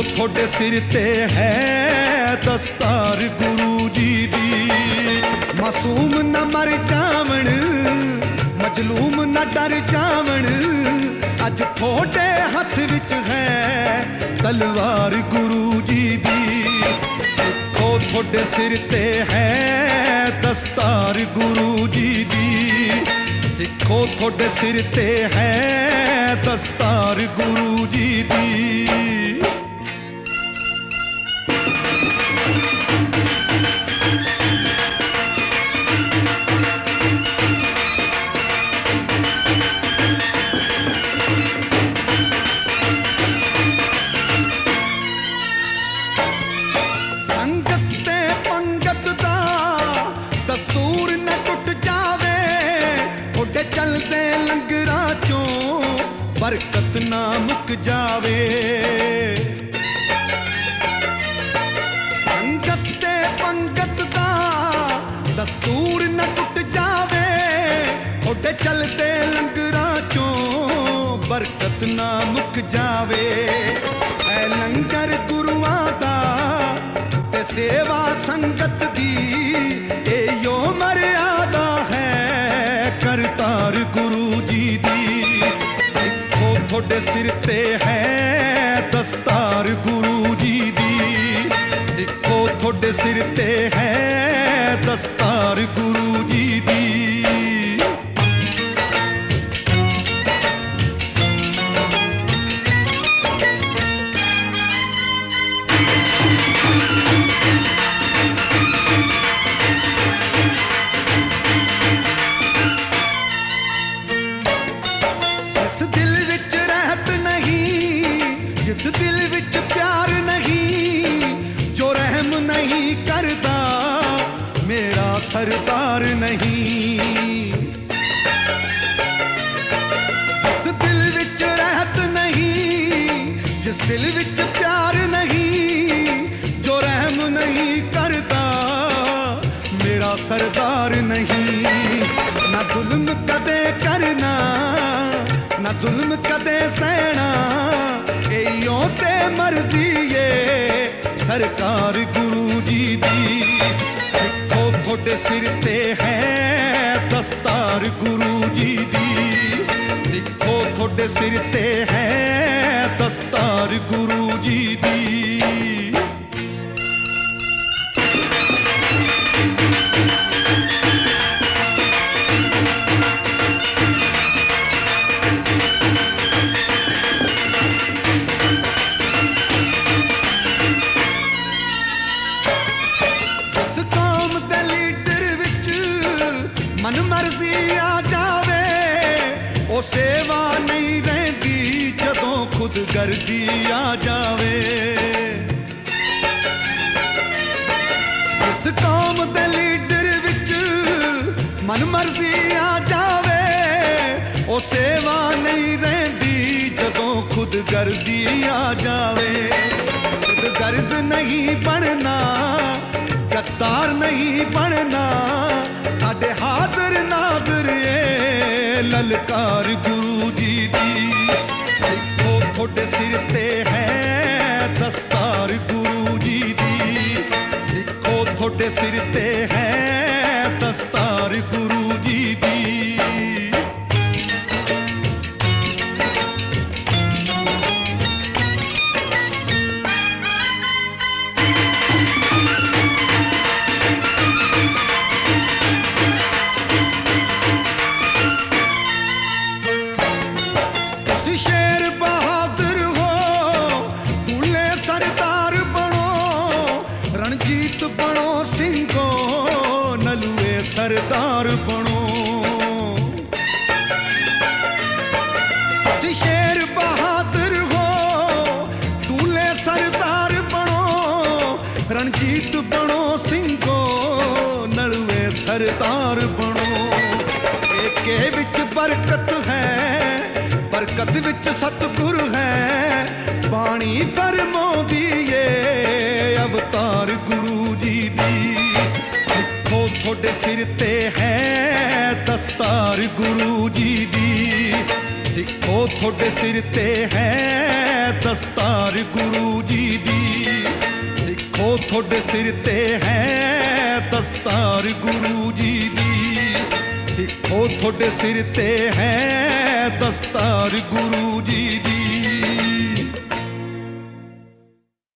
थोड़े सिर ते है दस्तार गुरु जी दी। मासूम न मर जावण मजलूम न डर जावण, अज थोड़े हथ विच है तलवार गुरु जी दी। सिखो थोड़े सिर ते है दस्तार गुरु जी दी। सिखो थोड़े सिर ते है दस्तार गुरु जी दी। बरकत ना मुक जावे, संगत ते पंगत दा दस्तूर न टुट जावे। थोड़े चलते लंगरां चों बरकत ना मुक जावे। ऐ लंगर गुरुआं दा ते सेवा संगत दी, ए यो मर्यादा है करतार गुरु जी दी। थोड़े सिर ते है दस्तार गुरु जी दी। सिखो थोड़े सिर ते है दस्तार गुरु जी दी। जिस दिल विच प्यार नहीं, जो रहम नहीं करदा मेरा सरदार नहीं। जिस दिल विच रहत नहीं, जिस दिल विच प्यार नहीं, जो रहम नहीं करदा मेरा सरदार नहीं। ना जुल्म कदे करना ना जुल्म कदे सहना, एयो ते मर्जी ये सरकार गुरु जी दी। सिखो थोड़े सिर ते है दस्तार गुरु जी दी। सिखो थोड़े सिर ते है दस्तार गुरु जी दी। मन मर्जी आ जावे ओ सेवा नहीं रहती जदों खुद गर्जी आ जावे। इस कौम दे लीडर विच मन मर्जी आ जावे ओ सेवा नहीं रहती जदों खुद गर्जी आ जावे। खुद गर्ज नहीं बनना गद्दार नहीं बनना, साडे हाजिर नाज़र ए ललकार गुरु जी दी। सिखो थोड़े सिर ते है दस्तार गुरु जी दी। सिखो थोड़े सिर ते है दस्तार गुरु जी दी। शेर बहादुर हो दूल्हे सरदार बनो, रणजीत बनो सिंहो नलुए सरदार बनो। शेर बहादुर हो दूल्हे सरदार बनो, रणजीत बनो सिंहो नलुए सरदार बनो। एके विच बरकत है बरकत विच सतगुर है, बाणी फरमाउंदी ये अवतार गुरु जी दी। सिखो थोड़े सिर ते है दस्तार गुरु जी दी। सिखो थोड़े सिर ते है दस्तार गुरु जी ਤੁਹਾਡੇ ਸਿਰ ਤੇ ਹੈ ਦਸਤਾਰ ਗੁਰੂ ਜੀ ਦੀ। ਸਿੱਖੋ ਤੁਹਾਡੇ ਸਿਰ ਤੇ ਹੈ ਦਸਤਾਰ ਗੁਰੂ ਜੀ ਦੀ।